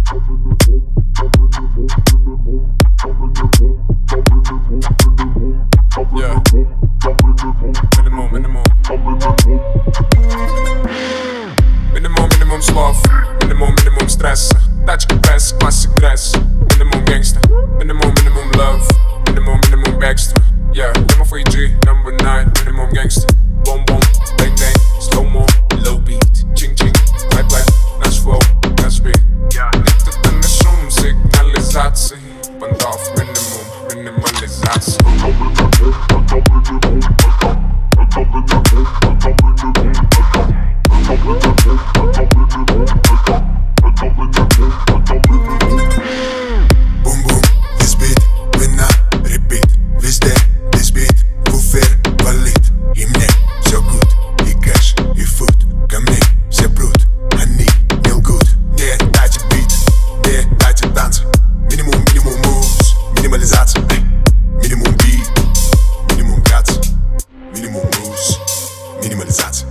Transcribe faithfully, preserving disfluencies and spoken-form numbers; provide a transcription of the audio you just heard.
Yeah. Minimum, minimum. Minimum, minimum slov. Minimum, minimum stress. Tачка пресс, classic dress. Minimum gangster. Minimum, minimum love. Minimum, minimum extra. Yeah, number four G, number nine. Minimum gangster. Boom, boom, bang, bang. Slow mo, low beat. Ching, ching, black, black. Наш flow, наш beat. Нет, это не шум, сигнализации. Бандов, minimum, минимализация. Бум-бум, this beat, вы на repeat. Везде this beat, буфер валит. И мне все good, и кэш, и фуд. Ко мне все прут, они не лгут. Не дайте бит, не дайте танцы. Минимум, минимум moves, минимализация. Минимум бит, минимум кац. Минимум moves, минимализация.